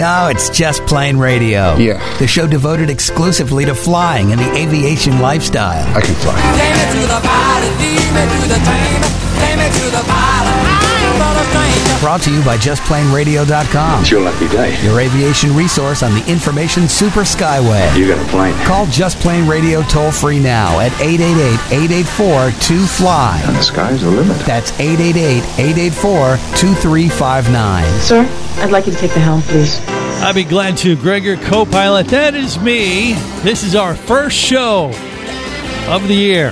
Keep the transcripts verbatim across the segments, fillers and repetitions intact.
No, it's Just Plain Radio. Yeah. The show devoted exclusively to flying and the aviation lifestyle. I can fly. Take me to the pilot, lead me to the train. Take me to the pilot, I'm not a stranger. Brought to you by just plain radio dot com. It's your lucky day. Your aviation resource on the information super skyway. You got a plane. Call Just Plain Radio toll free now at eight eight eight, eight eight four, two fly. And the sky's the limit. That's eight eight eight, eight eight four, two three five nine. Sir, I'd like you to take the helm, please. I'd be glad to. Gregor, co-pilot. That is me. This is our first show of the year.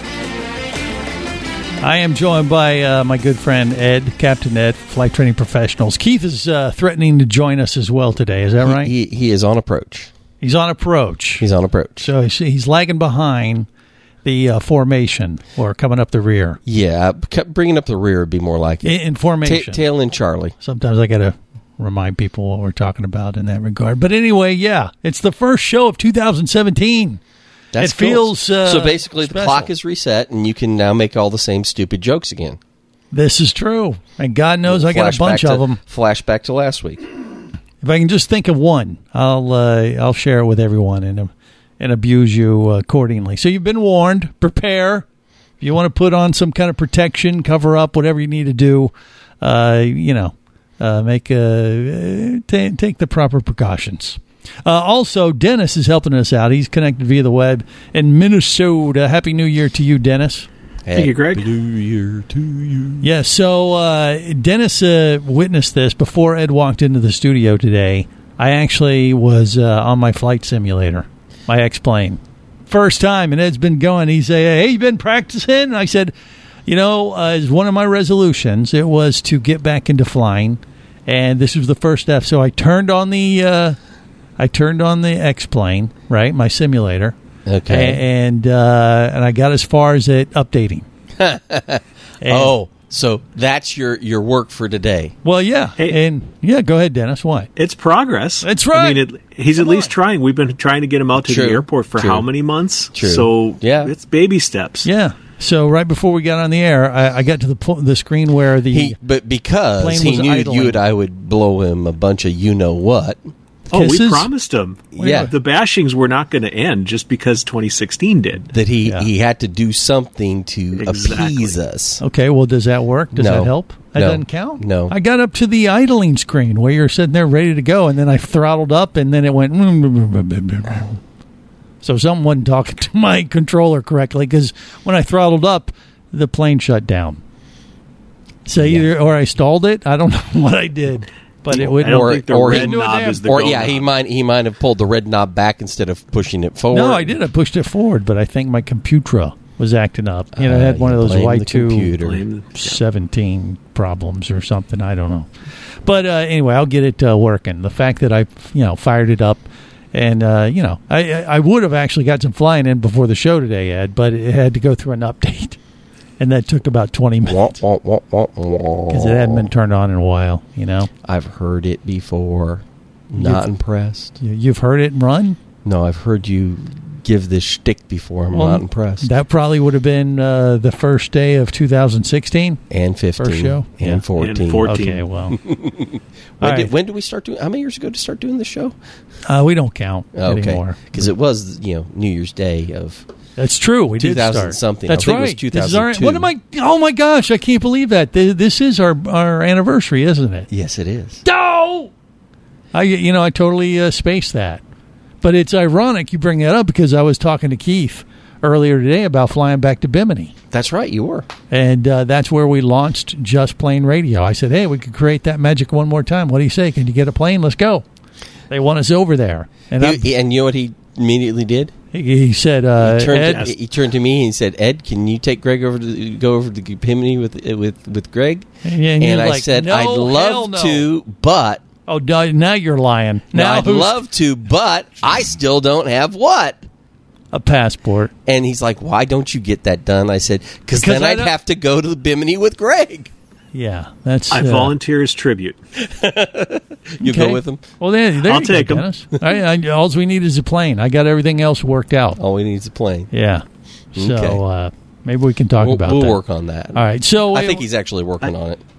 I am joined by uh, my good friend Ed, Captain Ed, Flight Training Professionals. Keith is uh, threatening to join us as well today. Is that right? He, he, he is on approach. He's on approach. He's on approach. So he's, he's lagging behind the uh, formation or coming up the rear. Yeah, bringing up the rear would be more like it. In, in formation. Ta- tail in Charlie. Sometimes I got to remind people what we're talking about in that regard. But anyway, yeah, it's the first show of two thousand seventeen. That's it cool. feels uh, so basically special. The clock is reset and you can now make all the same stupid jokes again. This is true, and God knows I got a bunch to, of them. Flashback to last week. If I can just think of one, I'll uh, I'll share it with everyone and uh, and abuse you accordingly. So you've been warned. Prepare. If you want to put on some kind of protection, cover up, whatever you need to do, uh, you know, uh, make uh, t- take the proper precautions. Uh, also, Dennis is helping us out. He's connected via the web in Minnesota. Happy New Year to you, Dennis. Thank you, Greg. Happy New Year to you. Yeah, so uh, Dennis uh, witnessed this before Ed walked into the studio today. I actually was uh, on my flight simulator, my X-Plane. First time, and Ed's been going. He said, hey, you been practicing? And I said, you know, uh, as one of my resolutions, it was to get back into flying, and this was the first step. So I turned on the... Uh, I turned on the X-Plane, right, my simulator, okay, and uh, and I got as far as it updating. Oh, so that's your, your work for today. Well, yeah, Hey. and yeah, go ahead, Dennis. What? It's progress. That's right. I mean, it, he's Come at least on. trying. We've been trying to get him out to True. the airport for True. how many months? True. So Yeah. it's baby steps. Yeah. So right before we got on the air, I, I got to the po- the screen where the He, but because plane he was knew idling. you and I would blow him a bunch of you-know-what. Oh, we Kisses? promised him. Yeah. The bashings were not going to end just because twenty sixteen did. That he, Yeah. he had to do something to Exactly. appease us. Okay, well, does that work? Does No. that help? That No. doesn't count? No. I got up to the idling screen where you're sitting there ready to go, and then I throttled up, and then it went... So something wasn't talking to my controller correctly, because when I throttled up, the plane shut down. So either... Or I stalled it. I don't know what I did, but it would... I don't Or- think the or red he- knob is the Or go yeah, he knob. might he might have pulled the red knob back instead of pushing it forward. No, I did. I pushed it forward, but I think my computer was acting up. You know, I Uh, had one of you those blame Y the two computer. Blame the- seventeen problems or something. I don't know. But uh, anyway, I'll get it uh, working. The fact that I, you know, fired it up, and uh, you know, I I would have actually got some flying in before the show today, Ed, but it had to go through an update, and that took about twenty minutes Wah, wah, wah, wah, because it hadn't been turned on in a while. You know, I've heard it before. Not You've- impressed. You- you've heard it run. No, I've heard you give this shtick before. I'm Well, not impressed. That probably would have been uh, the first day of two thousand sixteen. And fifteen. First show? And Yeah. fourteen. And fourteen. Okay, well, When, All did, right. when did we start doing? How many years ago did we start doing the show? uh, we don't count Okay, anymore. because it was you know New Year's Day of That's true. We did two thousand start something. That's I think right. it was This is our- two thousand two. what am I? Oh my gosh! I can't believe that. Th- This is our our anniversary, isn't it? Yes, it is. No. I you know I totally uh, spaced that, but it's ironic you bring that up because I was talking to Keith earlier today about flying back to Bimini, That's right. You were. and uh, that's where we launched Just Plain Radio. I said, hey, we could create that magic one more time. What do you say? Can you get a plane? Let's go. They want us over there, and He, I'm- he- and you know what he immediately did? he, he said, uh, He turned, Ed, to, he turned to me and he said, "Ed, can you take Greg over to go over to Bimini with with with Greg?" and, and And you're I like, said, no, "I'd hell love no. to, but Oh, no, now you're lying. no, Now I'd who's love to, but I still don't have what." a passport. And he's like, "Why don't you get that done?" I said, "Because Because then I I'd don't- have to go to the Bimini with Greg." Yeah, that's. I uh, volunteer as tribute. You okay. go with him. Well, there, there I'll you take go, 'em. Dennis. I, I, all we need is a plane. I got everything else worked out. All we need is a plane. Yeah. So Okay. uh, maybe we can talk We'll, about we'll that. work on that. All right. So I uh, think he's actually working on it.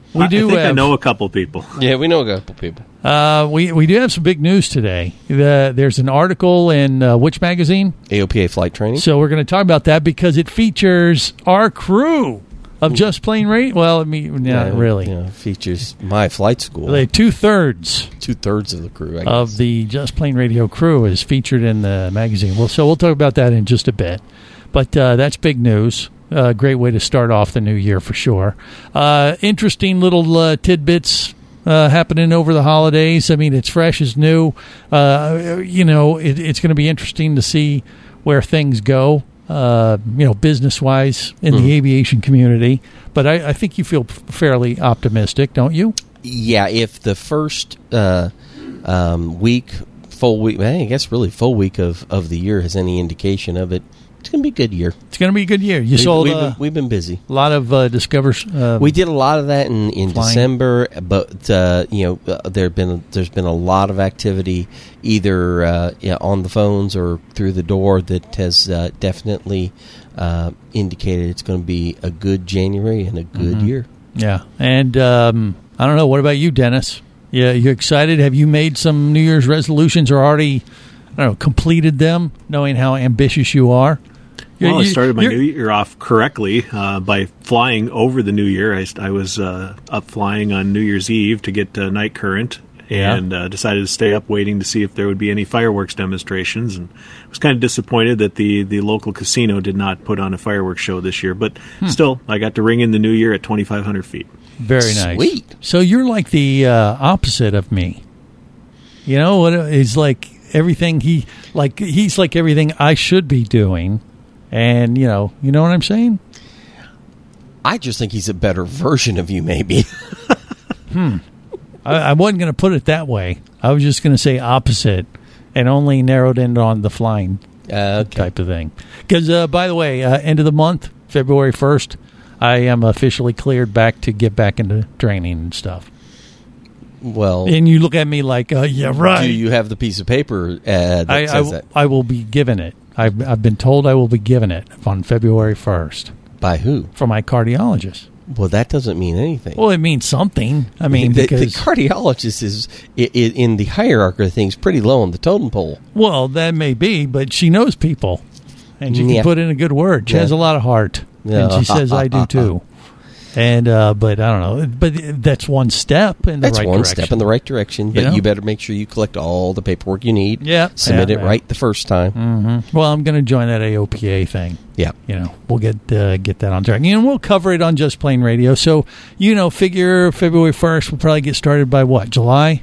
we do I think have, I know a couple people. Yeah, we know a couple people. Uh, we we do have some big news today. The, there's an article in uh, which magazine? A O P A Flight Training. So we're going to talk about that because it features our crew of Just Plain Radio. Well, I mean, not Yeah, really. You know, features my flight school. Really, two-thirds Two thirds of the crew, I guess. of the Just Plain Radio crew is featured in the magazine. Well, so we'll talk about that in just a bit. But uh, that's big news. A uh, great way to start off the new year for sure. Uh, interesting little uh, tidbits uh, happening over the holidays. I mean, it's fresh as new. Uh, you know, it, it's going to be interesting to see where things go, uh, you know, business-wise in Mm. the aviation community. But I, I think you feel fairly optimistic, don't you? Yeah, if the first uh, um, week, full week, I guess really full week of, of the year has any indication of it, it's going to be a good year. It's going to be a good year. You We- sold we've, uh, been, we've been busy. a lot of uh, Discover. Uh, We did a lot of that in, in Flying. December, but uh, you know, uh, there been there's been a lot of activity either uh, yeah, on the phones or through the door that has uh, definitely uh, indicated it's going to be a good January and a good Mm-hmm. year. Yeah, and um, I don't know. What about you, Dennis? Yeah, you excited? Have you made some New Year's resolutions or already, I don't know, completed them, knowing how ambitious you are? Well, I You- started my you're- new year off correctly uh, by flying over the new year. I, I was uh, up flying on New Year's Eve to get uh, night current, Yeah. and uh, decided to stay up waiting to see if there would be any fireworks demonstrations. And I was kind of disappointed that the, the local casino did not put on a fireworks show this year. But Hmm. still, I got to ring in the new year at twenty-five hundred feet. Very nice. Sweet. So you're like the uh, opposite of me. You know what? It's like everything he like. He's like everything I should be doing, and you know, you know what I'm saying. I just think he's a better version of you, maybe. I, I wasn't going to put it that way. I was just going to say opposite, and only narrowed in on the flying Uh, okay. type of thing. Because, uh, by the way, uh, end of the month, February first, I am officially cleared back to get back into training and stuff. Well, And you look at me like, uh, yeah, right. do you have the piece of paper uh, that I, I, says that? I will be given it. I've, I've been told I will be given it on February first By who? from my cardiologist. Well, that doesn't mean anything. Well, it means something. I mean, the, the because cardiologist is i- i- in the hierarchy of things pretty low on the totem pole. well, that may be, but she knows people, and she can Yeah. put in a good word. She Yeah. has a lot of heart, Yeah. and she says I do too. And uh, but I don't know. But that's one step in the That's right one direction. step in the right direction, but You know? you better make sure you collect all the paperwork you need. Yeah, Submit yeah, it yeah. right the first time. Mm-hmm. Well, I'm going to join that A O P A thing. Yeah. You know, we'll get uh, get that on track, and we'll cover it on Just Plain Radio. So, you know, figure February first. We'll probably get started by what, July?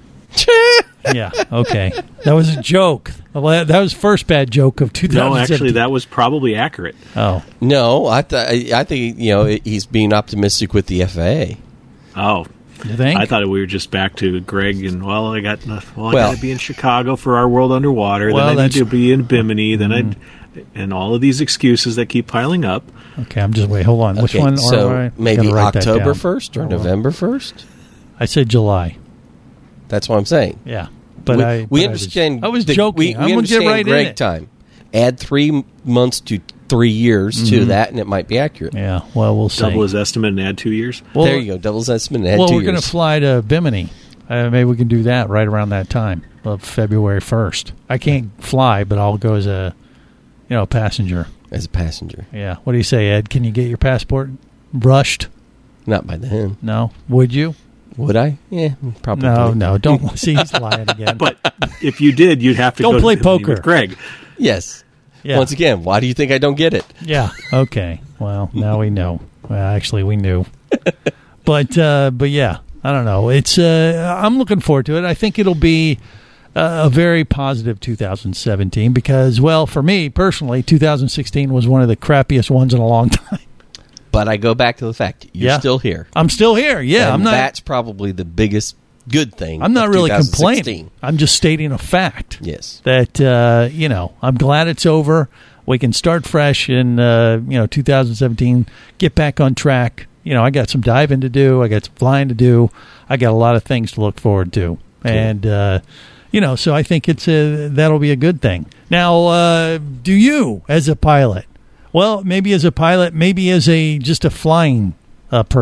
Yeah. Okay. That was a joke. Well, that, that was the first bad joke of two thousand seventeen. No, actually, that was probably accurate. Oh, No, I, th- I think, you know, he's being optimistic with the F A A. Oh, you think? I thought we were just back to Greg and well, I got well, I Well- got to be in Chicago for our World Underwater. Well, then I need that's- to be in Bimini. Then I and all of these excuses that keep piling up. Okay, I'm just wait. Hold on. Which Okay, one? so Or- I maybe gotta write that October down. first or Hold on. November first? I said July. That's what I'm saying. Yeah, but we, I we but I was- understand. I was, the- joking. We, we I'm gonna understand get right Greg in it. time. Add three m- months to three years to that, and it might be accurate. Yeah. Well, we'll see. Double his estimate and add two years. Well, there you go. Devil's estimate. Add well, two we're going years. to fly to Bimini. Uh, maybe we can do that right around that time of February first. I can't fly, but I'll go as a, you know, passenger. as a passenger. Yeah. What do you say, Ed? Can you get your passport rushed? Not by then. No. Would you? Would I? Yeah, probably. No, no. Don't. See, he's lying again. But if you did, you'd have to Don't go play to Bimini poker. with Greg. Yes. Yeah. Once again, why do you think I don't get it? Yeah. Okay. Well, now we know. Well, actually, we knew. But uh, but yeah, I don't know. It's uh, I'm looking forward to it. I think it'll be uh, a very positive two thousand seventeen because, well, for me personally, two thousand sixteen was one of the crappiest ones in a long time. But I go back to the fact you're Yeah. still here. I'm still here. Yeah, and I'm not. That's probably the biggest good thing. I'm not of really twenty sixteen. complaining. I'm just stating a fact. Yes. That uh, you know, I'm glad it's over. We can start fresh in uh, you know two thousand seventeen. Get back on track. You know, I got some diving to do. I got some flying to do. I got a lot of things to look forward to, and uh, you know, so I think it's a, that'll be a good thing. Now, uh, do you as a pilot? Well, maybe as a pilot, maybe as a just a flying uh, person.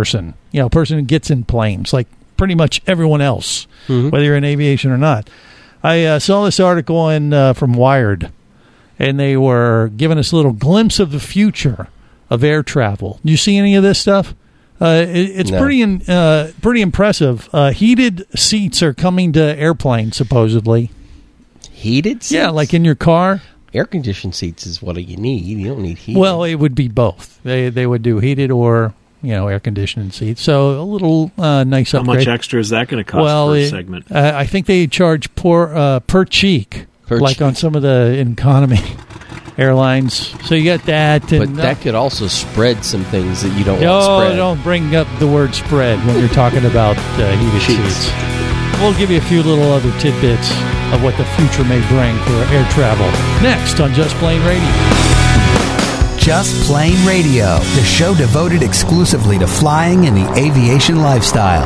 you know, a person who gets in planes, like pretty much everyone else, Mhm. whether you're in aviation or not. I uh, saw this article in uh, from Wired, and they were giving us a little glimpse of the future of air travel. You see any of this stuff? Uh, it, it's No. pretty in, uh, pretty impressive. Uh, heated seats are coming to airplanes, supposedly. Heated seats? Yeah, like in your car. Air-conditioned seats is what you need. You don't need heat. Well, it would be both. They they would do heated or, you know, air conditioned seats. So a little uh, nice How upgrade. much extra is that going to cost well, per it- segment? Uh, I think they charge per uh, per cheek, Per like cheek. on some of the economy airlines. So you got that, and but that could also spread some things that you don't uh, want no, spread. don't bring up the word spread when you're talking about uh, heated Sheets. seats. We'll give you a few little other tidbits of what the future may bring for air travel next on Just Plain Radio. Just Plain Radio, the show devoted exclusively to flying and the aviation lifestyle.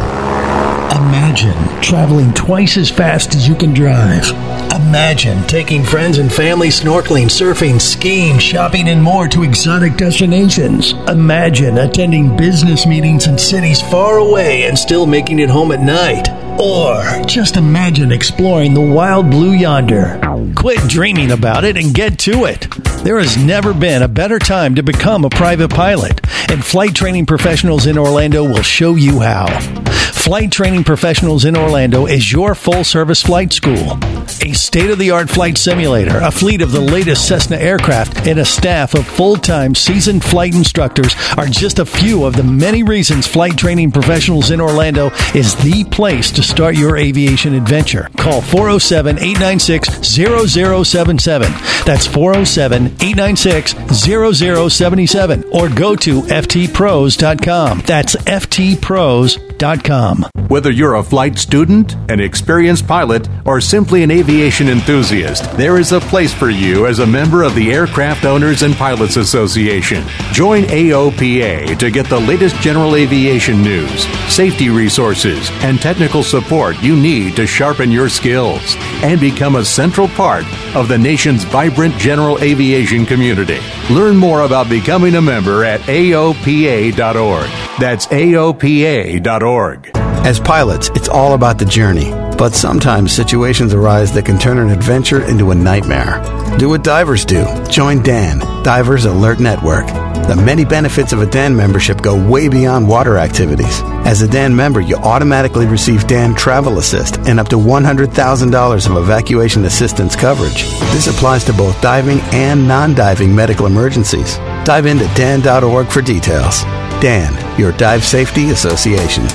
Imagine traveling twice as fast as you can drive. Imagine taking friends and family snorkeling, surfing, skiing, shopping, and more to exotic destinations. Imagine attending business meetings in cities far away and still making it home at night. Or just imagine exploring the wild blue yonder. Quit dreaming about it and get to it. There has never been a better time to become a private pilot, and Flight Training Professionals in Orlando will show you how. Flight Training Professionals in Orlando is your full-service flight school. A state-of-the-art flight simulator, a fleet of the latest Cessna aircraft, and a staff of full-time seasoned flight instructors are just a few of the many reasons Flight Training Professionals in Orlando is the place to start your aviation adventure. Call four oh seven, eight nine six, zero zero seven seven. That's four oh seven, eight nine six, zero zero seven seven. Or go to F T pros dot com. That's F T pros dot com. Whether you're a flight student, an experienced pilot, or simply an aviation enthusiast, there is a place for you as a member of the Aircraft Owners and Pilots Association. Join A O P A to get the latest general aviation news, safety resources, and technical support you need to sharpen your skills and become a central part of the nation's vibrant general aviation community. Learn more about becoming a member at A O P A dot org. That's A O P A dot org. As pilots, it's all about the journey. But sometimes situations arise that can turn an adventure into a nightmare. Do what divers do. Join D A N, Divers Alert Network. The many benefits of a D A N membership go way beyond water activities. As a D A N member, you automatically receive D A N Travel Assist and up to one hundred thousand dollars of evacuation assistance coverage. This applies to both diving and non-diving medical emergencies. Dive into D A N dot org for details. D A N, your Dive Safety Association.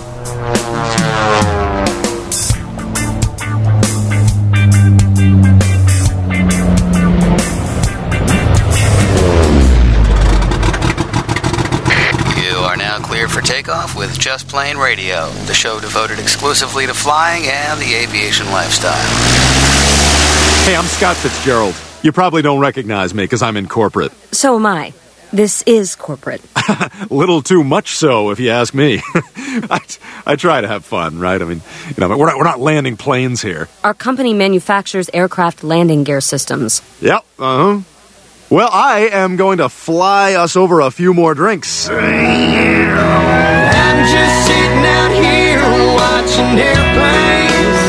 For takeoff with Just Plain Radio, the show devoted exclusively to flying and the aviation lifestyle. Hey, I'm Scott Fitzgerald. You probably don't recognize me because I'm in corporate. So am I. This is corporate. Little too much so, if you ask me. I, I try to have fun, right? I mean, you know, we're not, we're not landing planes here. Our company manufactures aircraft landing gear systems. Yep, uh-huh. Well, I am going to fly us over a few more drinks. I'm just sitting out here watching airplanes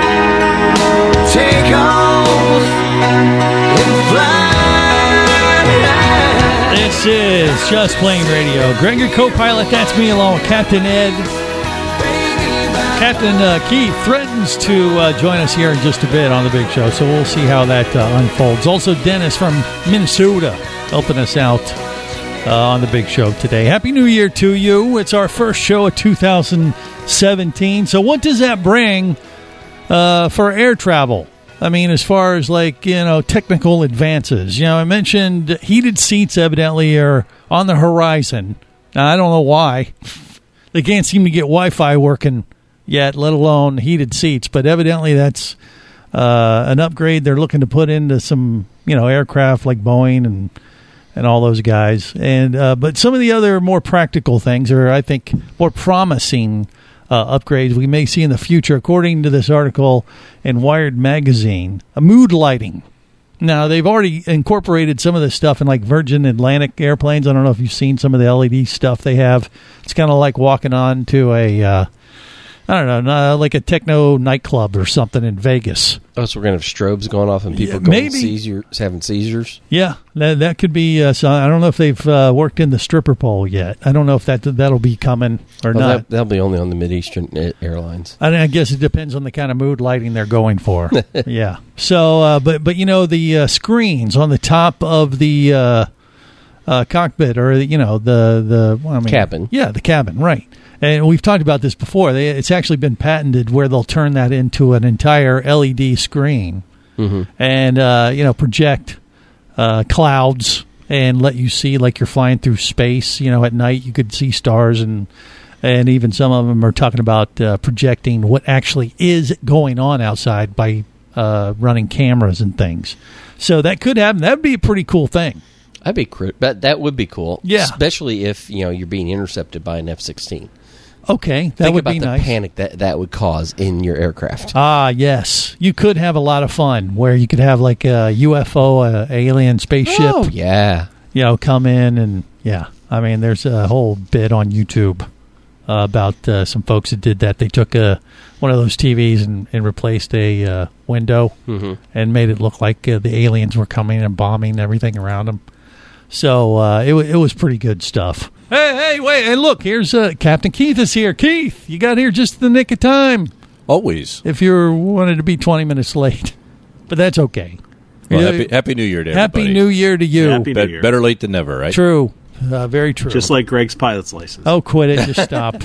take off and fly. This is Just Plain Radio. Greg, your co-pilot, that's me along with Captain Ed. Captain uh, Keith threatens to uh, join us here in just a bit on the big show, so we'll see how that uh, unfolds. Also, Dennis from Minnesota helping us out uh, on the big show today. Happy New Year to you. It's our first show of two thousand seventeen. So what does that bring uh, for air travel? I mean, as far as, like, you know, technical advances. You know, I mentioned heated seats evidently are on the horizon. Now, I don't know why. They can't seem to get Wi-Fi working yet, let alone heated seats. But evidently that's uh, an upgrade they're looking to put into some, you know, aircraft like Boeing and and all those guys. And uh, but some of the other more practical things are, I think, more promising uh, upgrades we may see in the future. According to this article in Wired Magazine, a mood lighting. Now, they've already incorporated some of this stuff in like Virgin Atlantic airplanes. I don't know if you've seen some of the L E D stuff they have. It's kind of like walking on to a, uh, I don't know, like a techno nightclub or something in Vegas. Oh, so we're going to have strobes going off and people Yeah, going maybe. seizure, having seizures? Yeah, that, that could be. Uh, so I don't know if they've uh, worked in the stripper pole yet. I don't know if that that'll be coming or Well, not. that, that'll be only on the Mideastern a- airlines. I, I guess it depends on the kind of mood lighting they're going for. Yeah. So, uh, but but you know the uh, screens on the top of the uh, uh, cockpit, or you know the the well, I mean, Cabin. Yeah, the cabin, right. And we've talked about this before. They, it's actually been patented where they'll turn that into an entire L E D screen Mm-hmm. and uh, you know project uh, clouds and let you see like you're flying through space. You know, at night you could see stars, and and even some of them are talking about uh, projecting what actually is going on outside by uh, running cameras and things. So that could happen. That'd be a pretty cool thing. That'd be cr- but that would be cool. Yeah. Especially if, you know, you're being intercepted by an F sixteen. Okay, that Think would about be the nice. panic that that would cause in your aircraft. Ah, yes. You could have a lot of fun where you could have like a U F O, a alien spaceship. Oh, yeah. You know, come in and, yeah. I mean, there's a whole bit on YouTube uh, about uh, some folks that did that. They took a, one of those T Vs and, and replaced a uh, window Mhm. and made it look like uh, the aliens were coming and bombing everything around them. So uh, it, w- it was pretty good stuff. Hey, hey, wait, hey, look, here's uh, Captain Keith is here. Keith, you got here just in the nick of time. Always. If you wanted to be twenty minutes late. But that's okay. Well, You know, happy, happy New Year to Happy everybody. New Year to you. Happy New Bet- Year. Better late than never, right? True. Uh, very true. Just like Greg's pilot's license. Oh, quit it. Just stop.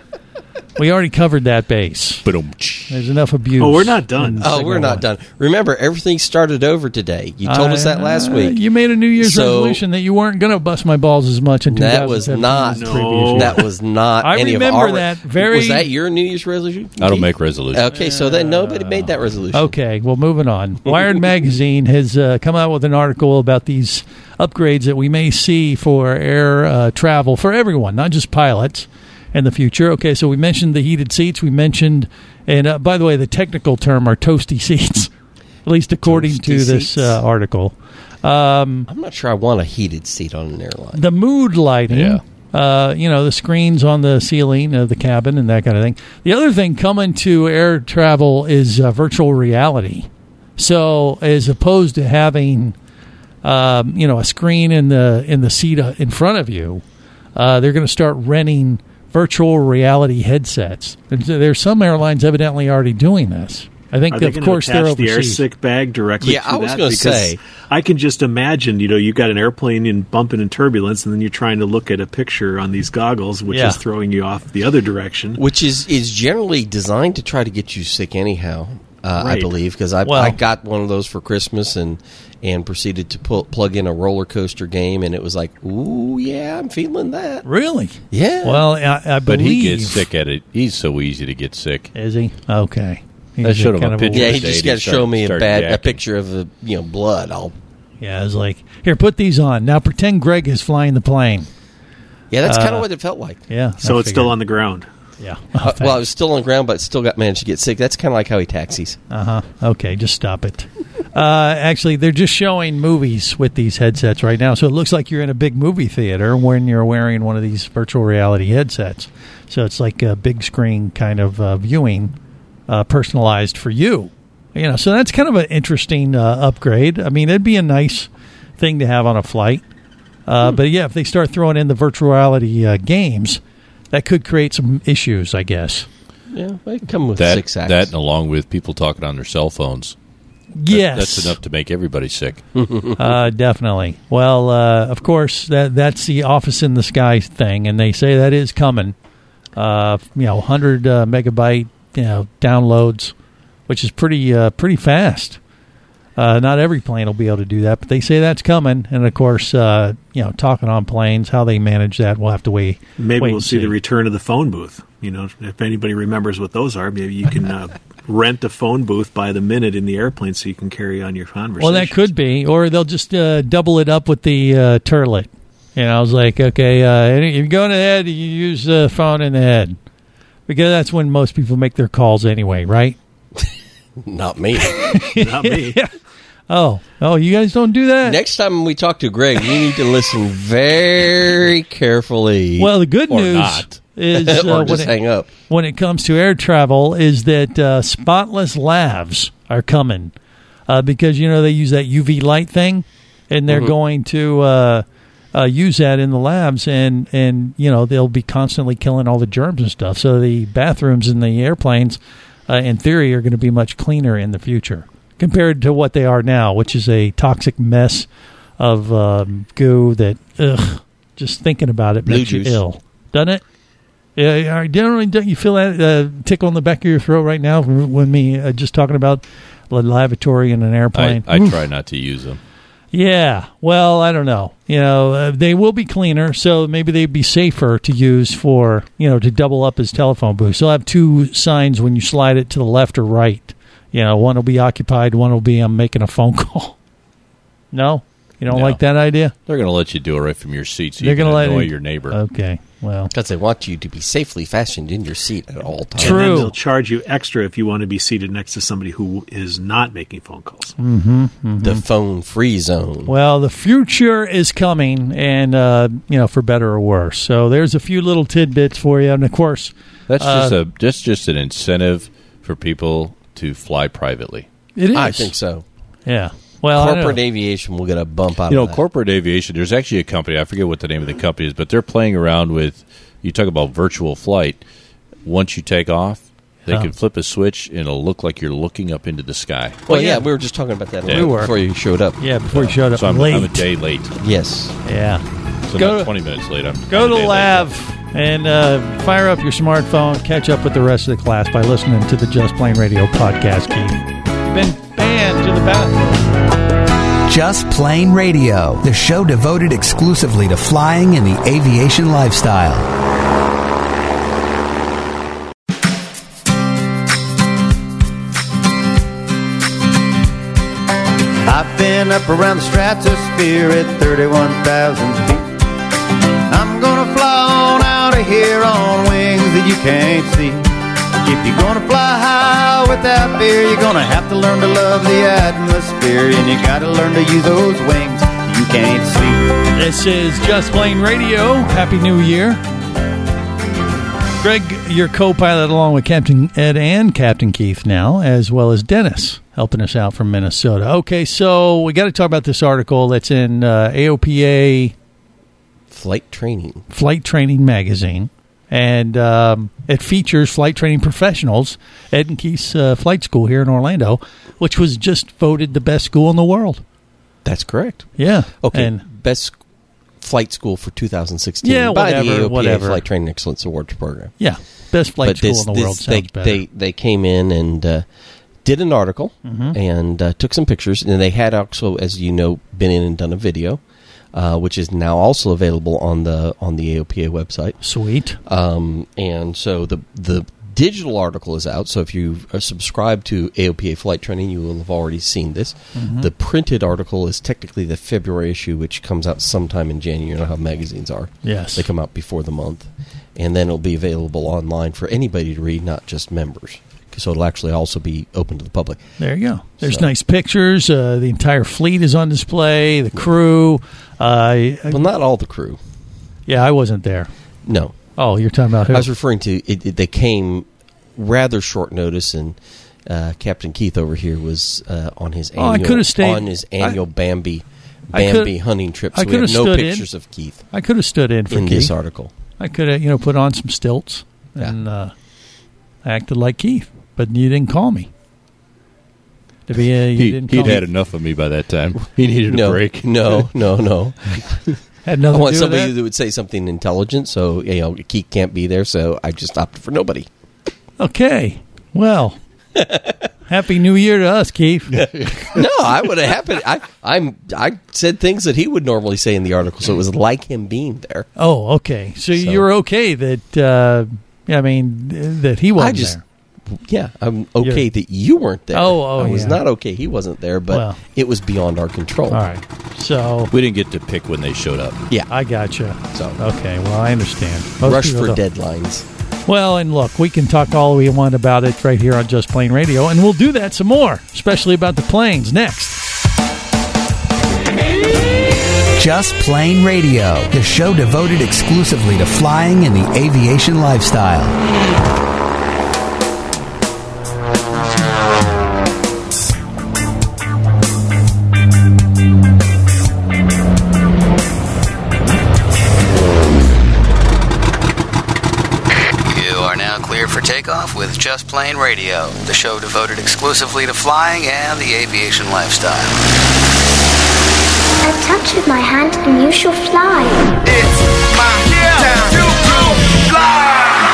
We already covered that base. There's enough abuse. Oh, we're not done. in Oh, Signal we're not One. done. Remember, everything started over today. You told us that last Uh, week. You made a New Year's So- resolution that you weren't going to bust my balls as much in That was twenty seventeen not. as the previous year. That was not. I any remember of our, that very- Was that your New Year's resolution? I don't Keith? make resolutions. Okay, so then nobody made that resolution. Okay, well, moving on. Wired Magazine has uh, come out with an article about these upgrades that we may see for air uh, travel for everyone, not just pilots, in the future. Okay, so we mentioned the heated seats. We mentioned, and uh, by the way, the technical term are toasty seats, at least according Toasty to this seats. uh, article. Um, I'm not sure I want a heated seat on an airline. the mood lighting, Yeah. uh, you know, the screens on the ceiling of the cabin and that kind of thing. The other thing coming to air travel is uh, virtual reality. So as opposed to having, um, you know, a screen in the in the seat uh, in front of you, uh, they're going to start renting virtual reality headsets. And so there's some airlines evidently already doing this. I think, Are they of gonna course, they're attach the overseas. airsick bag directly Yeah, to I was that? gonna Because say. I can just imagine, you know, you've got an airplane in bumping in turbulence, and then you're trying to look at a picture on these goggles, which Yeah. is throwing you off the other direction. Which is, is generally designed to try to get you sick anyhow, uh, I Right. believe, because I, Well- I got one of those for Christmas and and proceeded to pull, plug in a roller coaster game, and it was like, ooh, yeah, I'm feeling that. Really? Yeah. Well, I, I believe. But he gets sick at it. He's so easy to get sick. Is he? Okay. I He's showed him kind a of picture. yeah, he Tuesday, just he got to started- show me a started bad a yakking. picture of the you know blood. I'll Yeah, I was like, here, put these on. Now pretend Greg is flying the plane. yeah, that's Uh, kind of what it felt like. Yeah. So I it's still figured. on the ground. Yeah. Uh, well, I was still on the ground, but still got managed to get sick. That's kind of like how he taxis. Uh huh. Okay, just stop it. Uh, actually, they're just showing movies with these headsets right now, so it looks like you're in a big movie theater when you're wearing one of these virtual reality headsets. So it's like a big screen kind of uh, viewing, uh, personalized for you. You know, so that's kind of an interesting uh, upgrade. I mean, it'd be a nice thing to have on a flight. Uh, But yeah, if they start throwing in the virtual reality uh, games, that could create some issues, I guess. Yeah, they come with That, six acts. that and along with people talking on their cell phones. That- Yes. that's enough to make everybody sick. uh, definitely. Well, uh, of course, that that's the Office in the Sky thing, and they say that is coming. Uh, you know, one hundred uh, megabyte you know downloads, which is pretty uh, pretty fast. Uh, not every plane will be able to do that, but they say that's coming. And of course, uh, you know, talking on planes, how they manage that, we'll have to wait. Maybe wait we'll and see the return of the phone booth. You know, if anybody remembers what those are, maybe you can uh, rent a phone booth by the minute in the airplane so you can carry on your conversation. Well, that could be, or they'll just uh, double it up with the uh, turlet. You know, I was like, okay, uh, if you go in the head, you use the phone in the head, because that's when most people make their calls anyway, right? Not me. Not me. Yeah. Oh, oh, you guys don't do that? Next time we talk to Greg, we need to listen very carefully. Well, the good or news not. is or uh, just when, hang it, up. when it comes to air travel is that uh, spotless lavs are coming uh, because, you know, they use that U V light thing, and they're Mhm. going to uh, uh, use that in the labs, and, and, you know, they'll be constantly killing all the germs and stuff. So the bathrooms in the airplanes, uh, in theory, are going to be much cleaner in the future compared to what they are now, which is a toxic mess of um, goo that, ugh, just thinking about it Blue makes juice. you ill. Doesn't it? Yeah, generally, don't you feel that uh, tickle in the back of your throat right now when me uh, just talking about the lavatory in an airplane? I, I Oof. try not to use them. Yeah, well, I don't know. You know, uh, they will be cleaner, so maybe they'd be safer to use for, you know, to double up as telephone booths. So I'll have two signs when you slide it to the left or right. You know, one will be occupied, one will be I'm making a phone call. No? You don't No. like that idea? They're going to let you do it right from your seat so They're you can gonna let annoy you- your neighbor. Okay, well. Because they want you to be safely fastened in your seat at all times. And then they'll charge you extra if you want to be seated next to somebody who is not making phone calls. Mm-hmm, mm-hmm. The phone-free zone. Well, the future is coming, and, uh, you know, for better or worse. So there's a few little tidbits for you. And, of course, That's uh, just a that's just an incentive for people to fly privately. It is. I think so. Yeah. Well, I don't corporate know. aviation will get a bump out You know, of that. corporate aviation, there's actually a company, I forget what the name of the company is, but they're playing around with, you talk about virtual flight. Once you take off, they Oh. can flip a switch and it'll look like you're looking up into the sky. Well, yeah, we were just talking about that a Yeah. little We were. before you showed up. Yeah, before you showed up So I'm, late. I'm a day late. Yes. Yeah. So Go not to- twenty minutes late. I'm Go I'm to a day late. Lav and uh, fire up your smartphone. Catch up with the rest of the class by listening to the Just Plain Radio podcast, Keith. You've been banned to the bathroom. Just Plain Radio, the show devoted exclusively to flying and the aviation lifestyle. I've been up around the stratosphere at thirty-one thousand feet. I'm gonna fly on out of here on wings that you can't see. If you're gonna fly high without fear, you're gonna have to learn to love the atmosphere, and you gotta learn to use those wings you can't see. This is Just Plain Radio. Happy New Year. Greg, your co-pilot, along with Captain Ed and Captain Keith now, as well as Dennis, helping us out from Minnesota. Okay, so we got to talk about this article that's in uh, A O P A Flight Training. Flight Training Magazine. And um, it features flight training professionals, Ed and Keith's uh, flight school here in Orlando, which was just voted the best school in the world. That's correct. Yeah. Okay. And best flight school for two thousand sixteen Yeah, by whatever, the A O P A whatever. Flight Training Excellence Awards program. yeah, best flight But school this- in the this- world they, sounds better. They, they came in and uh, did an article Mhm. and uh, took some pictures. And they had also, as you know, been in and done a video, uh, which is now also available on the on the A O P A website. Sweet. Um, and so the the digital article is out. So if you are subscribed to A O P A Flight Training, you will have already seen this. Mhm. The printed article is technically the February issue, which comes out sometime in January. You know how magazines are. Yes. They come out before the month. And then it'll be available online for anybody to read, not just members. So it'll actually also be open to the public. There you go. There's So- nice pictures. Uh, the entire fleet is on display. The crew. Uh, Well, not all the crew. Yeah, I wasn't there. No. Oh, you're talking about who? I was referring to, it, it, they came rather short notice, and uh, Captain Keith over here was uh, on his Oh, I annual, could've stayed- on his annual Bambi I could- Bambi hunting trip. So I we could have have no stood in. pictures of Keith I could have stood in for in Keith. this article. I could have, you know, put on some stilts and uh, acted like Keith, but you didn't call me. To be, uh, you He, didn't he'd call had me. enough of me by that time. He needed no, a break. No, no, no. Had I nothing want to do with somebody that? that would say something intelligent, so you know Keith can't be there, so I just opted for nobody. Okay. Well, Happy New Year to us, Keith. No, I would have happened. I I'm I said things that he would normally say in the article, so it was like him being there. Oh, okay. So, you're okay that, uh, I mean, that he wasn't I just, there. yeah, I'm okay You're- that you weren't there. Oh, oh, I was yeah. not okay he wasn't there, but Well. it was beyond our control. All right. So, We didn't get to pick when they showed up. Yeah. I gotcha. So Okay, well, I understand. Most rush people for don't. deadlines. Well, and look, we can talk all we want about it right here on Just Plain Radio, and we'll do that some more, especially about the planes next. Just Plain Radio, the show devoted exclusively to flying and the aviation lifestyle. For takeoff with Just Plain Radio, the show devoted exclusively to flying and the aviation lifestyle. A touch of my hand and you shall fly. It's my time to fly.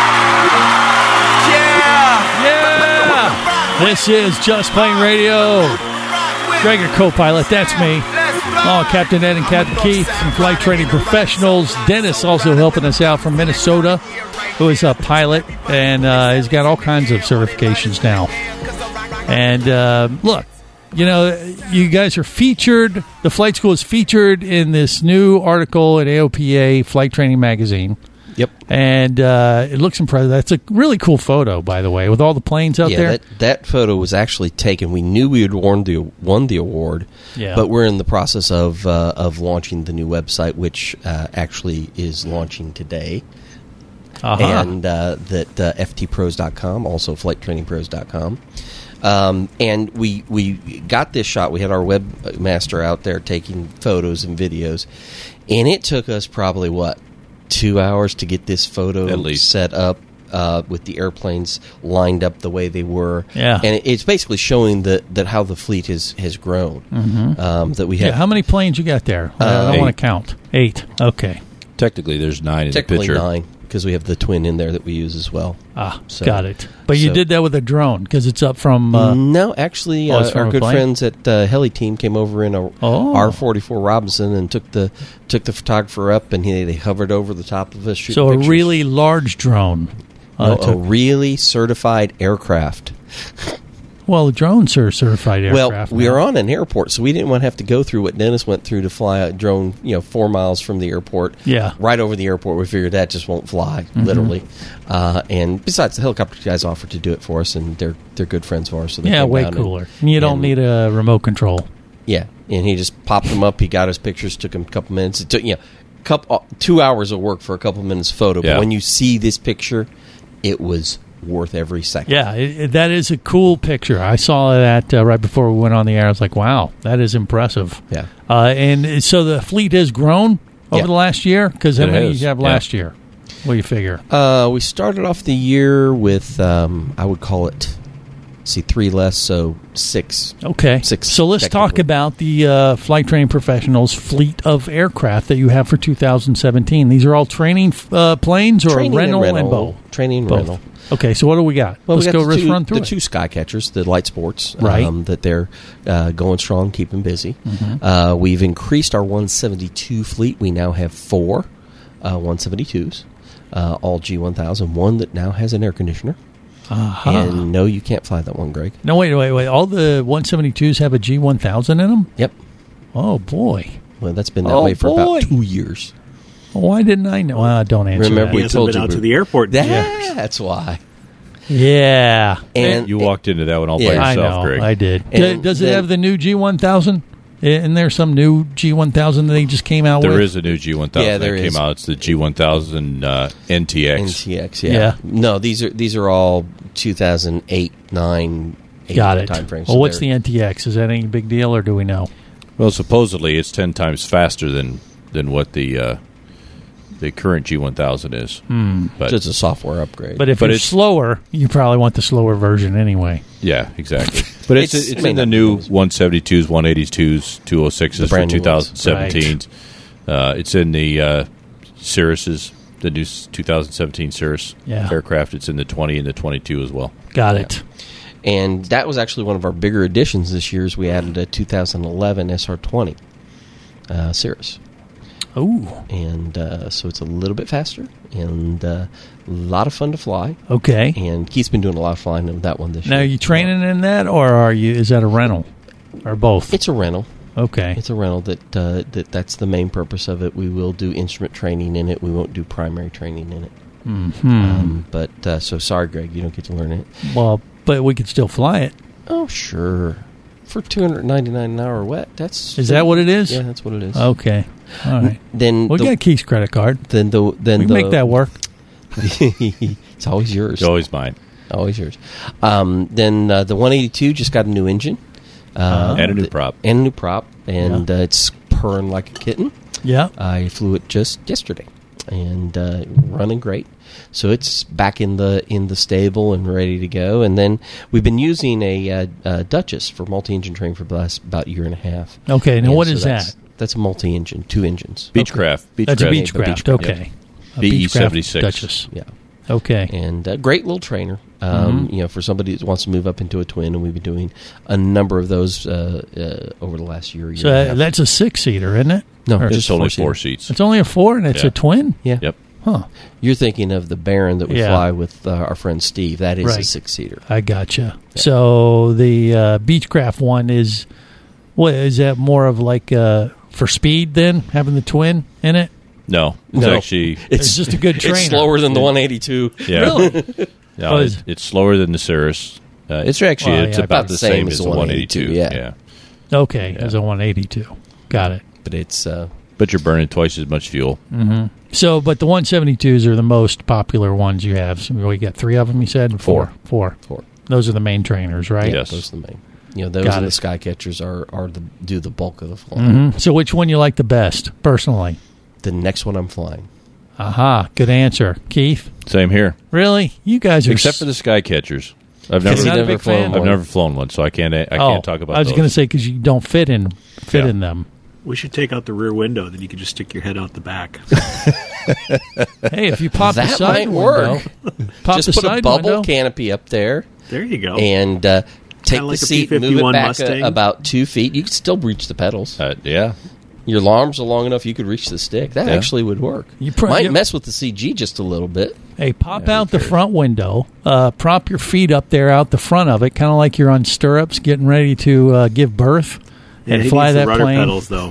Yeah! This is Just Plain Radio. Gregor co-pilot, that's me. Oh, Captain Ed and Captain Keith from Flight Training Professionals. Dennis also helping us out from Minnesota, who is a pilot and uh, has got all kinds of certifications now. And uh, look, you know, you guys are featured. The flight school is featured in this new article at A O P A Flight Training Magazine. Yep. And uh, it looks impressive. That's a really cool photo, by the way, with all the planes out yeah, there. That, that photo was actually taken. We knew we had won the, won the award, yeah. but we're in the process of uh, of launching the new website, which uh, actually is launching today. Uh-huh. And uh, that uh, F T pros dot com, also flight training pros dot com. Um, and we we got this shot. We had our webmaster out there taking photos and videos, and it took us probably, what, two hours to get this photo At least. set up uh, with the airplanes lined up the way they were. Yeah. And it, it's basically showing that, that how the fleet has, has grown. Mm-hmm. Um, that we have. Yeah, how many planes you got there? Uh, I don't want to count. Eight. Okay. Technically, there's nine in the Technically picture. nine, because we have the twin in there that we use as well. Ah, So- got it. But you so- did that with a drone because it's up from... Uh, no, actually, Oh, uh, it's from our a good plane? friends at uh, Heli Team came over in a Oh. R forty-four Robinson and took the took the photographer up, and he, they hovered over the top of us shooting so a pictures. really large drone. Uh, No, a took- really certified aircraft. well, drones are certified aircraft. well, we now. are on an airport, so we didn't want to have to go through what Dennis went through to fly a drone, you know, four miles from the airport. Yeah. Right over the airport. We figured that just won't fly, Mhm. literally. Uh, and besides, the helicopter guys offered to do it for us, and they're they're good friends of ours. So they Yeah, came way down and- cooler. And you don't and- need a remote control. Yeah, and he just popped them up. He got his pictures. Took him a couple minutes. It took you know, couple two hours of work for a couple minutes photo. Yeah. But when you see this picture, it was worth every second. Yeah, it, it, that is a cool picture. I saw that uh, right before we went on the air. I was like, wow, that is impressive. Yeah. Uh, and so the fleet has grown over Yeah. the last year? Because how It many has, did you have yeah. last year? What do you figure? Uh, we started off the year with um, I would call it, see, three less, so six. Okay. Six. So let's talk technically. about the uh, Flight Training Professionals fleet of aircraft that you have for two thousand seventeen. These are all training uh, planes or Training and rental and, rental. bow? Training and Both. rental. Okay, so what do we got? Well, let's we got go the let's two, run through the it. two Skycatchers, the light sports, Right. um, that they're uh, going strong, keeping busy. Mhm. Uh, we've increased our one seventy-two fleet. We now have four uh, one seventy-twos, uh, all G one thousand. One that now has an air conditioner. Uh-huh. And no, you can't fly that one, Greg. No, wait, wait, wait. All the one seventy-twos have a G one thousand in them? Yep. Oh, boy. Well, that's been that Oh, way for boy. about two years. Why didn't I know? Well, don't answer Remember, that. we He hasn't told been you out we- to the airport. That- yet. That's why. Yeah. And You walked into that one all by Yeah. I yourself, know. Greg. I did. And D- Does it then- have the new G one thousand? Isn't there some new G one thousand that they just came out There with? is a new G one thousand Yeah, that there came is. out. It's the G one thousand uh, N T X. N T X, yeah. Yeah. No, these are these are all two thousand eight, nine, eight Got it. time frames. Well, So what's they're- the N T X? Is that any big deal, or do we know? Well, supposedly it's ten times faster than than what the uh, the current G one thousand is. Hmm. But It's a software upgrade. But if But it's it's- slower, you probably want the slower version anyway. yeah, exactly. But it's It's- it's, may in the not new be. one seventy-twos, one eighty-twos, two oh sixes The for brand new ones. twenty seventeens. Uh, it's in the uh, Cirruses, the new s- twenty seventeen Cirrus Yeah. aircraft. It's in the twenty and the twenty-two as well. Got it. And that was actually one of our bigger additions this year. Is we added a two thousand eleven S R twenty uh, Cirrus. Ooh. And uh, so it's a little bit faster and uh, a lot of fun to fly. Okay. And Keith's been doing a lot of flying of that one this Now, year. are you training in that, or are you? Is that a rental, or both? It's a rental. Okay. It's a rental that uh, that that's the main purpose of it. We will do instrument training in it. We won't do primary training in it. Hmm. Um, but uh, so sorry, Greg, you don't get to learn it. Well, but we could still fly it. Oh, sure. For two hundred ninety-nine an hour wet, that's Is that what it is? Yeah, that's what it is. Okay. All right. Then we the, got Keith's credit card. Then the then we the, can make that work. It's always yours. It's always mine. Always yours. Um, then uh, the one eighty-two just got a new engine. Uh, and a new the, prop. And a new prop. And Yeah. uh, it's purring like a kitten. Yeah. I flew it just yesterday. And uh, running great. So it's back in the in the stable and ready to go. And then we've been using a, uh, uh Duchess for multi-engine training for the last about a year and a half. Okay, now And what so is that's, that? That's a multi-engine, two engines. Beechcraft. Okay. That's a Beechcraft, Beechcraft. okay. A B E Beechcraft seventy-six. Duchess. Yeah. Okay. And a great little trainer, um, Mhm. you know, for somebody that wants to move up into a twin, and we've been doing a number of those uh, uh, over the last year. year So and a uh, half. that's a six-seater, isn't it? No, Or- just It's only four-seater. four seats. It's only a four, and it's Yeah. a twin? Yeah. Yep. Huh. You're thinking of the Baron that we Yeah. fly with uh, our friend Steve. That is a Right. six-seater. I gotcha. So the uh, Beechcraft one is, what, is that more of like uh, for speed then, having the twin in it? No, it's No. actually It's just a good trainer. It's slower than the one eighty-two. Yeah. Really? No, Oh, it's, it's slower than the Cirrus. Uh, it's actually Well, it's yeah, about the same, as the one eighty-two. yeah. yeah. Okay, as a one eighty-two. Got it. But it's uh, But you're burning twice as much fuel. Mm-hmm. So, but the one seventy-twos are the most popular ones you have. So we got three of them, you said? Four. Four. Four. Those are the main trainers, right? Yes. those are the main. You know, those Got and it. the Skycatchers are are the do the bulk of the flying. Mm-hmm. So which one you like the best, personally? The next one I'm flying. Aha, good answer. Keith? Same here. Really? You guys are... Except for the Skycatchers. I've never, Not a big flown fan? one. I've never flown one, so I can't. I oh, can't talk about. I was those. going to say because you don't fit in fit Yeah. in them. We should take out the rear window, then you could just stick your head out the back. Hey, if you pop the That side might window, work. pop Just the put a side bubble window. canopy up there. There you go. And uh, take like the a seat, P move it fifty-one back Mustang. a, about two feet. You could still reach the pedals. Uh, yeah. Your arms are long enough you could reach the stick. That Yeah. actually would work. You pro- Might you- mess with the C G just a little bit. Hey, pop out the front window, uh, prop your feet up there out the front of it, kind of like you're on stirrups getting ready to uh, give birth, Yeah, and he fly needs that the rudder plane. pedals, though.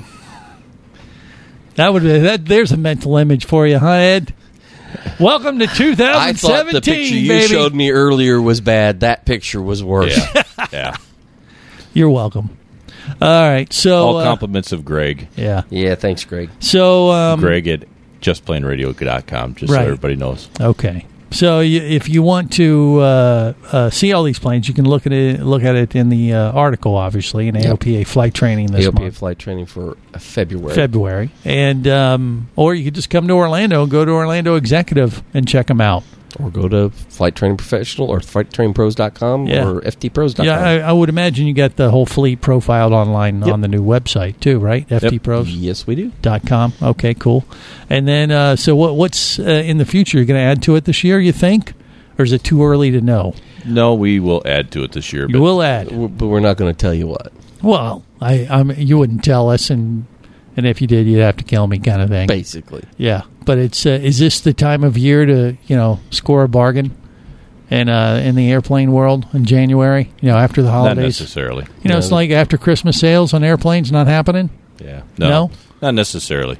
That would be, that. There's a mental image for you, huh, Ed? Welcome to two I thousand thought seventeen, the picture you baby. showed me earlier was bad. That picture was worse. Yeah. Yeah. You're welcome. All right, so All uh, compliments of Greg. yeah. Yeah, thanks, Greg. So um, Greg at just plain radio dot com, just Right. so everybody knows. Okay. So you, if you want to uh, uh, see all these planes, you can look at it. Look at it in the uh, article, obviously, in A O P A flight training this A O P A month, flight training for uh, February. February, and um, or you could just come to Orlando, and go to Orlando Executive, and check them out. Or go to Flight Training Professional or flight training pros dot com Yeah. or f t pros dot com. Yeah, I, I would imagine you got the whole fleet profiled online Yep. on the new website too, right? f t pros Yes, we do. dot com. Okay, cool. And then, uh, so what? What's uh, in the future? You're going to add to it this year? You think, or is it too early to know? No, we will add to it this year. You but will add. W- But we're not going to tell you what. Well, I, I'm. You wouldn't tell us, and and if you did, you'd have to kill me, kind of thing. Basically. Yeah, but it's uh, is this the time of year to you know score a bargain, and uh, in the airplane world in January? You know, after the Not holidays. necessarily. You know, it's No. like after Christmas sales on airplanes not happening. Yeah. No, No? not necessarily.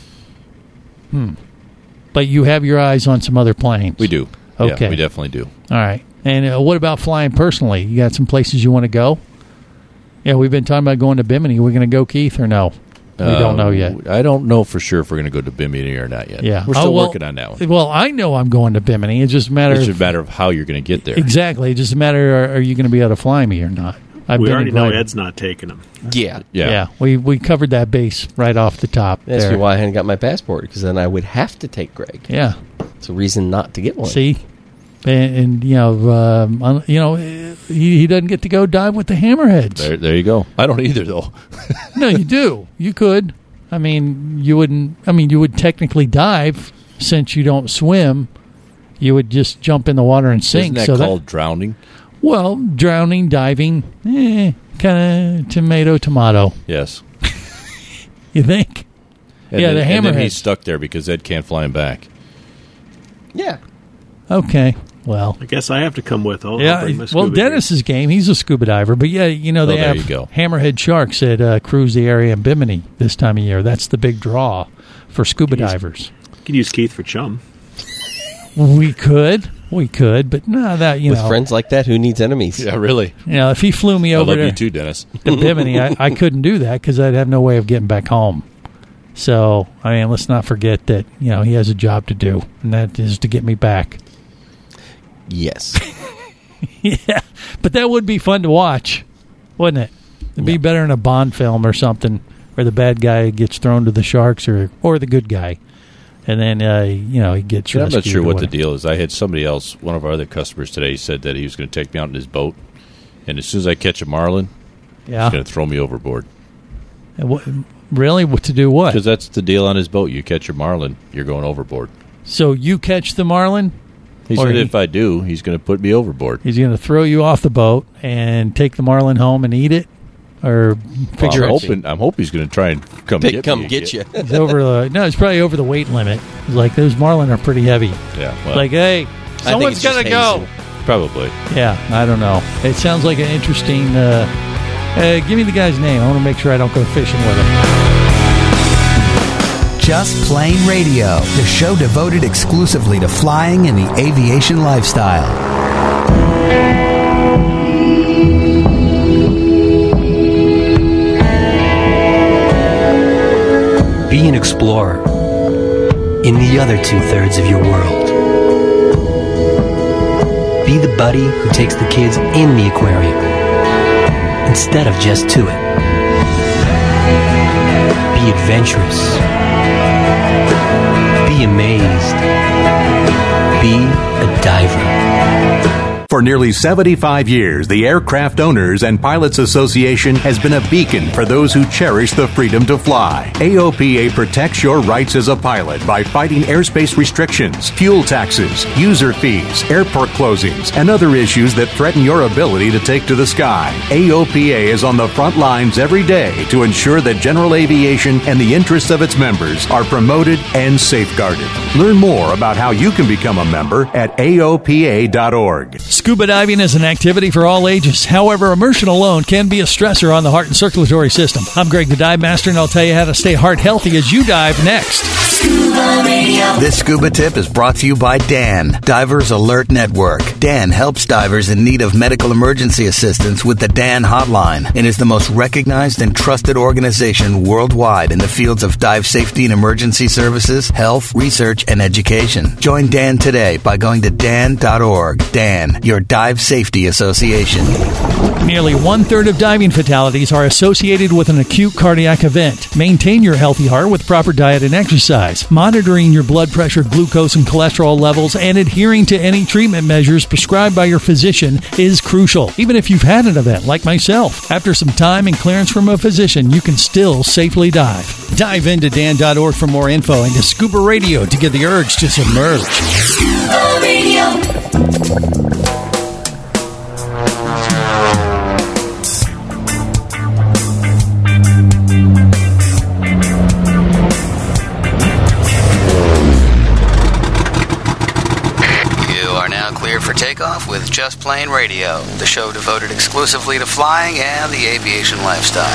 But you have your eyes on some other planes. We do. Okay. Yeah, we definitely do. All right. And uh, what about flying personally? You got some places you want to go? Yeah, we've been talking about going to Bimini. We're going to go, Keith, or no? We don't know yet. Uh, I don't know for sure if we're going to go to Bimini or not yet. Yeah, We're still Oh, well- working on that one. Well, I know I'm going to Bimini. It's just a matter. It's of, just a matter of how you're going to get there. Exactly. It's just a matter. Are, are you going to be able to fly me or not? I've we been already know invited. Ed's not taking them. Yeah. Yeah. Yeah, we we covered that base right off the top. That's there. why I hadn't got my passport, because then I would have to take Greg. Yeah. It's a reason not to get one. See, and, and you know, um, un- you know, he, he doesn't get to go dive with the hammerheads. There, there you go. I don't either, though. No, you do. You could. I mean, you wouldn't. I mean, you would technically dive since you don't swim. You would just jump in the water and sink. Isn't that so called that, drowning? well, drowning, diving, eh, kind of tomato, tomato. Yes. You think? And Yeah, then, the and then hammerheads. he's stuck there because Ed can't fly him back. Yeah. Okay. Well, I guess I have to come with. I'll, I'll yeah. bring my Well, scuba Dennis's game. He's a scuba diver, but yeah, you know Oh, they there have you go. hammerhead sharks that uh, cruise the area in Bimini this time of year. That's the big draw for scuba Can you- divers. gear. You could use Keith for chum. We could, we could, but no, that you With know, friends like that, who needs enemies? Yeah, really. you know, if he flew me I over love there you too, Dennis. to Bimini, I, I couldn't do that because I'd have no way of getting back home. So, I mean, let's not forget that, you know, he has a job to do, and that is to get me back. Yes. Yeah, but that would be fun to watch, wouldn't it? It'd be better in a Bond film or something where the bad guy gets thrown to the sharks or, or the good guy. And then, uh, you know, he gets Yeah, I'm not rescued sure or what the whatever. deal is. I had somebody else, one of our other customers today, said that he was going to take me out in his boat, and as soon as I catch a marlin, Yeah. he's going to throw me overboard. And what, really? What, to do what? Because that's the deal on his boat. You catch a marlin, you're going overboard. So you catch the marlin? He Or said he- if I do, he's going to put me overboard. He's going to throw you off the boat and take the marlin home and eat it? Or figure Well, I'm it hoping, I'm hoping he's going to try and come Pick- get come me get again. you. It's over the, no, it's probably over the weight limit. It's like, those marlin are pretty heavy. Yeah, well, Like, hey, someone's it's got to just go. hazing. probably. Yeah, I don't know. It sounds like an interesting... Uh, uh, give me the guy's name. I want to make sure I don't go fishing with him. Just Plain Radio, the show devoted exclusively to flying and the aviation lifestyle. Be an explorer in the other two-thirds of your world. Be the buddy who takes the kids in the aquarium instead of just to it. Be adventurous. Be amazed. Be a diver. For nearly seventy-five years, the Aircraft Owners and Pilots Association has been a beacon for those who cherish the freedom to fly. A O P A protects your rights as a pilot by fighting airspace restrictions, fuel taxes, user fees, airport closings, and other issues that threaten your ability to take to the sky. A O P A is on the front lines every day to ensure that general aviation and the interests of its members are promoted and safeguarded. Learn more about how you can become a member at A O P A dot org. Scuba diving is an activity for all ages. However, immersion alone can be a stressor on the heart and circulatory system. I'm Greg the Dive Master, and I'll tell you how to stay heart healthy as you dive next. Scuba Radio. This scuba tip is brought to you by D A N, Divers Alert Network. D A N helps divers in need of medical emergency assistance with the D A N hotline and is the most recognized and trusted organization worldwide in the fields of dive safety and emergency services, health, research, and education. Join D A N today by going to D A N dot org. D A N, your Dive Safety Association. Nearly one-third of diving fatalities are associated with an acute cardiac event. Maintain your healthy heart with proper diet and exercise. Monitoring your blood pressure, glucose, and cholesterol levels and adhering to any treatment measures prescribed by your physician is crucial. Even if you've had an event like myself, after some time and clearance from a physician, you can still safely dive. Dive into D A N dot org for more info and to Scuba Radio to get the urge to submerge. Scuba Radio. You are now cleared for takeoff with Just Plain Radio, the show devoted exclusively to flying and the aviation lifestyle.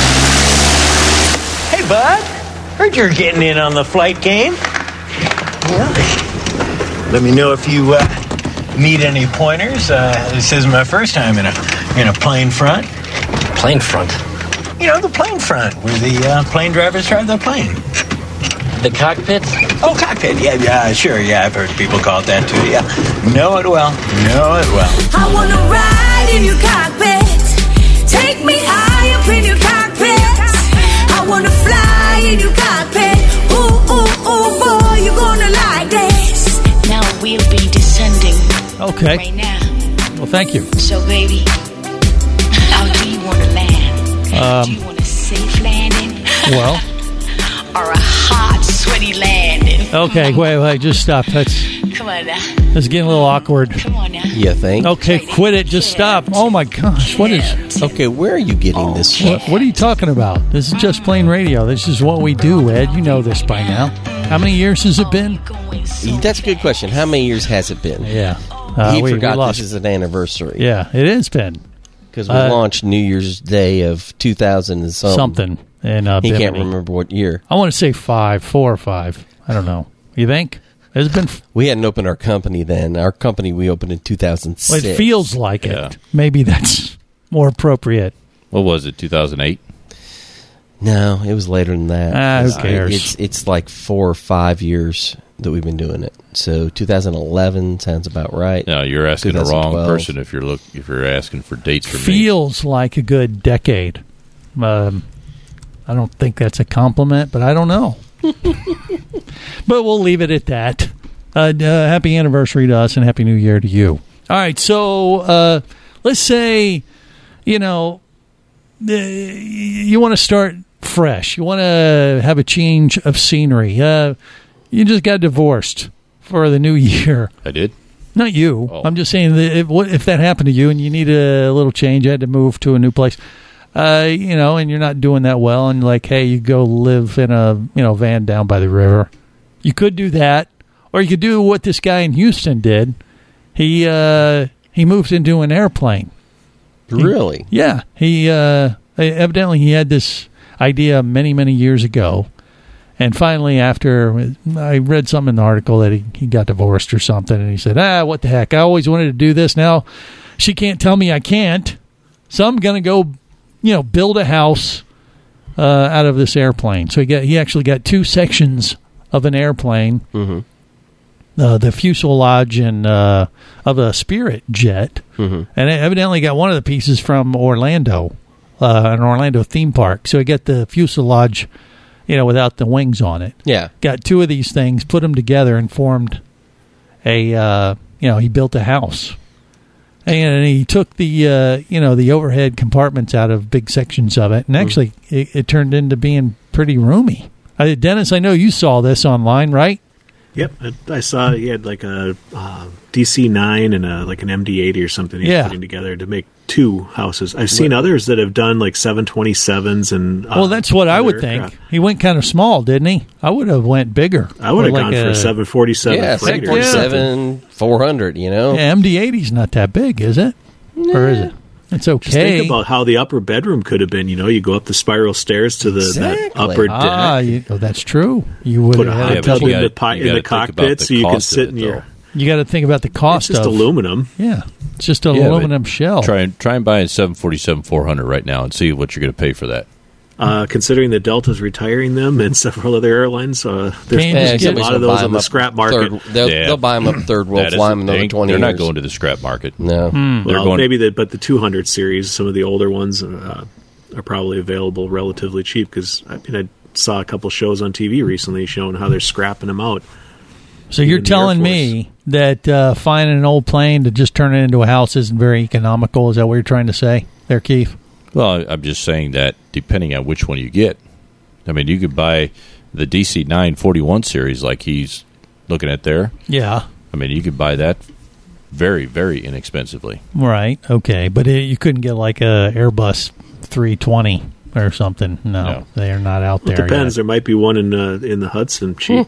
Hey, bud. Heard you're getting in on the flight game. Well, let me know if you uh, need any pointers. Uh, this is my first time in a in a plane front. Plane front. You know, the plane front, where the uh, plane drivers drive the plane. The cockpit? Oh, cockpit. Yeah, yeah, sure. Yeah, I've heard people call it that too. Yeah, know it well. Know it well. I wanna ride in your cockpit. Take me high up in your cockpit. I wanna fly in your cockpit. Ooh, ooh, ooh, boy, you're gonna like this. Now we'll be descending Okay. right now. Well, thank you. So, baby, how do you want to land? do Um, you want a safe landing well, or a hot, sweaty landing? okay, wait, wait, just stop. That's, Come on now. that's getting a little awkward. Come on now. You think? Okay, quit it. Just stop. Oh, my gosh. What is... Okay, where are you getting this from? What, what are you talking about? This is Just Plain Radio. This is what we do, Ed. You know this by now. How many years has it been? That's a good question. How many years has it been? Yeah. Uh, he we- we forgot lost- this is an anniversary. Yeah, it has been. Because we Uh, launched New Year's Day of two thousand and something. Something. And, uh, he can't Bimini. remember what year. I want to say five, four or five. I don't know. You think? It's been... F- We hadn't opened our company then. Our company we opened in two thousand well, six. it feels like Yeah. it. Maybe that's more appropriate. What was it, two thousand eight? No, it was later than that. Ah, who It's- cares? It's it's like four or five years that we've been doing it. So two thousand eleven sounds about right. No, you're asking the wrong two thousand twelve. person if you're look if you're asking for dates for me. Feels like a good decade. Um, I don't think that's a compliment, but I don't know. But we'll leave it at that. Uh, uh, happy anniversary to us and Happy New Year to you. All right, so uh, let's say, you know, uh, you want to start fresh. You want to have a change of scenery. Uh, you just got divorced for the new year. I did. Not you. Oh. I'm just saying that if, what, if that happened to you and you need a little change, you had to move to a new place, uh, you know, and you're not doing that well, and like, hey, you go live in a you know van down by the river. You could do that, or you could do what this guy in Houston did. He uh, he moved into an airplane. Really? He, yeah. He uh, evidently he had this idea many many years ago. And finally, after I read something in the article that he, he got divorced or something, and he said, ah, what the heck? I always wanted to do this. Now she can't tell me I can't. So I'm going to go, you know, build a house uh, out of this airplane. So he got he actually got two sections of an airplane, Mm-hmm. uh, the fuselage and uh, of a Spirit jet, Mm-hmm. and evidently got one of the pieces from Orlando, uh, an Orlando theme park. So he got the fuselage, you know, without the wings on it. Yeah. Got two of these things, put them together, and formed a, uh, you know, he built a house. And he took the, uh, you know, the overhead compartments out of big sections of it. And actually, mm. it, it turned into being pretty roomy. Uh, Dennis, I know you saw this online, right? Yep. I, I saw he had like a uh, D C nine and a, like an M D eighty or something he's Yeah. putting together to make two houses. I've seen others that have done like seven twenty-sevens and... Uh, Well, that's what I other would aircraft. think. He went kind of small, didn't he? I would have went bigger. I would have Or gone like for a seven forty-seven Yeah, freighter. seven forty-seven, four hundred, you know? Yeah, M D eighty's not that big, is it? Or is it? It's okay. Just think about how the upper bedroom could have been. You know, you go up the spiral stairs to the that Exactly. upper deck. Ah, you, oh, that's true. You would Put a have hot had Yeah, a but tub couple. you in the, gotta- pi- you in the gotta think about cockpit the so you can cost of sit it, in your... though. You got to think about the It's cost just of aluminum. Yeah, it's just an Yeah, but aluminum shell. Try and try and buy a seven forty-seven four hundred right now and see what you're going to pay for that. Uh, considering that Delta's retiring them and several other airlines, uh, there's Can you there's just a get- lot of those on the scrap market. Third, they'll, Yeah. they'll buy them up third world, That is- fly them another they- twenty They're years. not going to the scrap market. No. Hmm. They're Well, going. maybe the but the two hundred series, some of the older ones uh, are probably available relatively cheap because I mean I saw a couple shows on T V recently showing how they're scrapping them out. So you're in the Air telling Force. me that uh, finding an old plane to just turn it into a house isn't very economical? Is that what you're trying to say there, Keith? Well, I'm just saying that depending on which one you get. I mean, you could buy the D C nine forty-one series like he's looking at there. Yeah. I mean, you could buy that very, very inexpensively. Right. Okay. But it, you couldn't get like a Airbus three twenty or something. No, No. they are not out Well, it there depends. yet. There might be one in uh, in the Hudson cheap.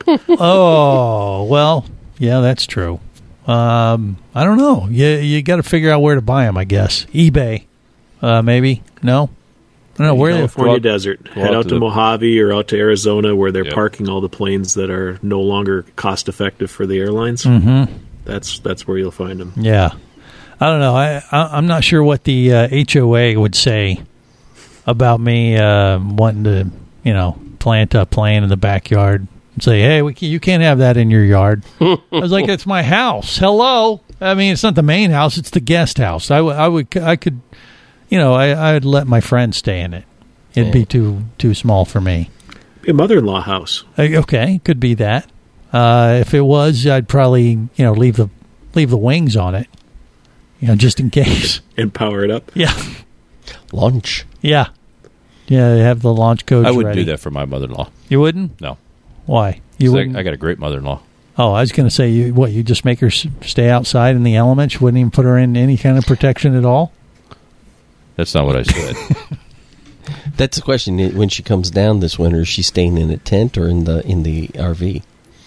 Oh, well, yeah, that's true. Um, I don't know. You you got to figure out where to buy them, I guess. eBay, uh, maybe. No, I don't know where. California Go out- desert. go Head out out to to the- Mojave or out to Arizona where they're Yep. parking all the planes that are no longer cost effective for the airlines. Mm-hmm. That's that's where you'll find them. Yeah, I don't know. I, I I'm not sure what the uh, H O A would say about me uh, wanting to, you know, plant a plane in the backyard and say, "Hey, we can, you can't have that in your yard." I was like, "It's my house. Hello." I mean, it's not the main house; it's the guest house. I, w- I would, I could, you know, I I'd let my friend stay in it. It'd be too too small for me. Be a mother-in-law house. Uh, Okay, could be that. Uh, if it was, I'd probably, you know, leave the leave the wings on it, you know, just in case. And power it up. Yeah, Launch. yeah, yeah. They have the launch codes. I wouldn't ready. do that for my mother-in-law. You wouldn't? No. Why? You 'Cause wouldn't? I, I got a great mother-in-law. Oh, I was going to say, you what? You just make her s- stay outside in the elements? You wouldn't even put her in any kind of protection at all? That's not what I said. That's the question. When she comes down this winter, is she staying in a tent or in the in the R V?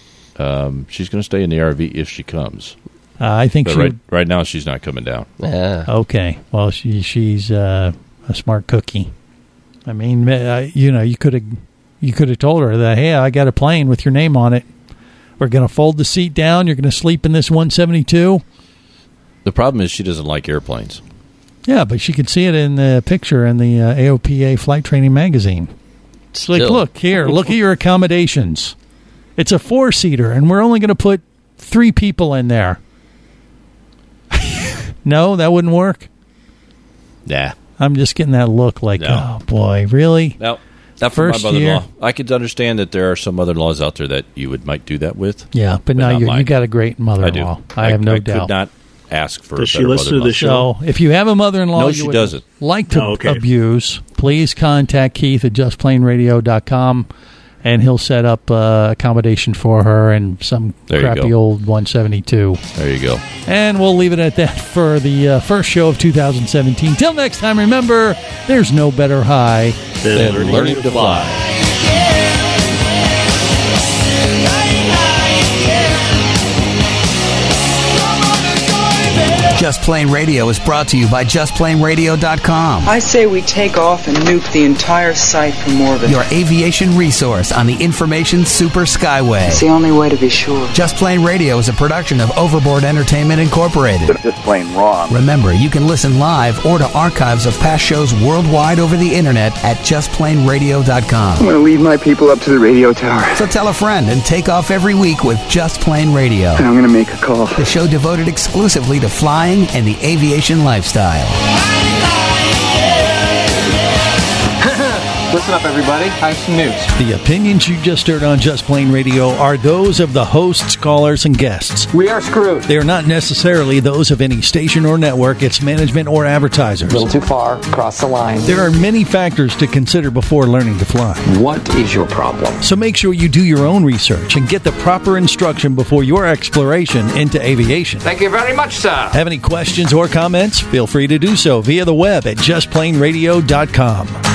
um, she's going to stay in the R V if she comes. Uh, I think But she. right, would- right now, she's not coming down. Ah. Okay. Well, she she's uh, a smart cookie. I mean, uh, you know, you could have you could have told her that, hey, I got a plane with your name on it. We're going to fold the seat down. You're going to sleep in this one seventy-two. The problem is she doesn't like airplanes. Yeah, but she could see it in the picture in the uh, A O P A Flight Training Magazine. It's like, Still. look here, look at your accommodations. It's a four-seater, and we're only going to put three people in there. No, that wouldn't work. Nah. I'm just getting that look like, No. oh, boy, really? No. Not for First my mother-in-law. year? I could understand that there are some mother-in-laws out there that you would might do that with. Yeah, but, now not you mine. you got a great mother-in-law. I do. I, have no I doubt. could not ask for Does a she better listen to the mother-in-law. show? So if you have a mother-in-law No, you she would doesn't. like to Oh, okay. abuse, please contact Keith at just plain radio dot com, and he'll set up uh, accommodation for her and some There you crappy go. old one seventy-two. There you go. And we'll leave it at that for the uh, first show of two thousand seventeen. Till next time, remember, there's no better high Then Then learning to fly. Just Plain Radio is brought to you by just plain radio dot com. I say we take off and nuke the entire site from orbit. Your aviation resource on the information super skyway. It's the only way to be sure. Just Plain Radio is a production of Overboard Entertainment Incorporated. Just plain wrong. Remember, you can listen live or to archives of past shows worldwide over the internet at just plain radio dot com. I'm going to leave my people up to the radio tower. So tell a friend and take off every week with Just Plain Radio, And I'm going to make a call. the show devoted exclusively to flying and the aviation lifestyle. Listen up, everybody. I have some news. The opinions you just heard on Just Plain Radio are those of the hosts, callers, and guests. We are screwed. They are not necessarily those of any station or network, its management, or advertisers. A little too far. Cross the line. There are many factors to consider before learning to fly. What is your problem? So make sure you do your own research and get the proper instruction before your exploration into aviation. Thank you very much, sir. Have any questions or comments? Feel free to do so via the web at just plain radio dot com.